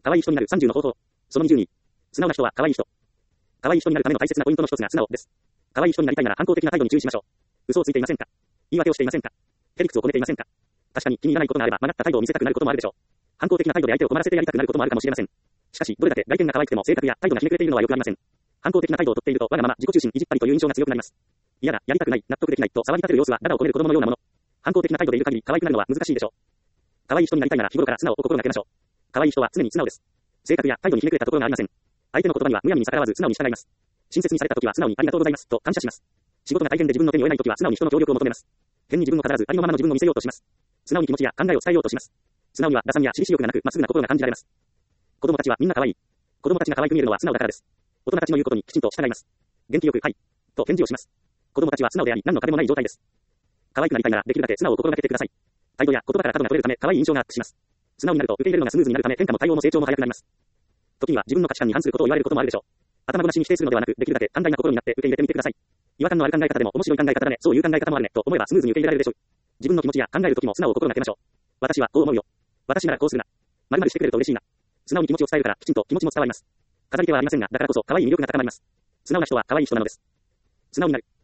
可愛い人になる30の方法。その22。素直な人は可愛い人。可愛い人になるための大切なポイントの一つが素直です。可愛い人になりたいなら反抗的な態度に注意しましょう。嘘をついていませんか？言い訳をしていませんか？へりくつを込めていませんか？確かに気に入らないことがあれば曲がった態度を見せたくなることもあるでしょう。反抗的な態度で相手を困らせてやりたくなることもあるかもしれません。しかし、どれだけ外見が可愛くても性格や態度がひねくれているのはよくありません。反抗的な態度をとっているとわがまま、自己中心、意地っ張りという印象が強くなります。嫌だ、やりたくない、納得できないと騒ぎ立てる様子は駄々をこねる子供のようなもの。反抗的な態度でいる限り可愛くなるのは難しいでしょう。可愛い人になりたいなら日頃から素直を心がけましょう。可愛い人は常に素直です。性格や態度にひねくれたところがありません。相手の言葉にはむやみに逆らわず素直に従います。親切にされた時は素直にありがとうございますと感謝します。仕事が大変で自分の手に負えない時は素直に人の協力を求めます。変に自分を飾らずありのままの自分を見せようとします。素直に気持ちや考えを伝えようとします。素直には打算や私利私欲がなくまっすぐな心が感じられます。子供たちはみんな可愛い。子供たちが可愛く見えるのは素直だからです。大人たちの言うことにきちんと従います。元気よくはいと返事をします。子供たちは素直であり何の壁もない状態です。可愛くなりたいならできるだけ素直を心がけてください。態度や言葉から角が取れるため可愛い印象がアップします。素直になると受け入れるのがスムーズになるため変化も対応も成長も早くなります。時には自分の価値観に反することを言われることもあるでしょう。頭ごなしに否定するのではなくできるだけ寛大な心になって受け入れてみてください。違和感のある考え方でも面白い考え方だね、そういう考え方もあるねと思えばスムーズに受け入れられるでしょう。自分の気持ちや考える時も素直を心がけましょう。私はこう思うよ。私ならこうするな。〇〇してくれると嬉しいな。素直に気持ちを伝えるからきちんと気持ちも伝わります。飾り手はありませんが、だからこそ可愛い魅力が高まります。素直な人は可愛い人なのです。素直になる。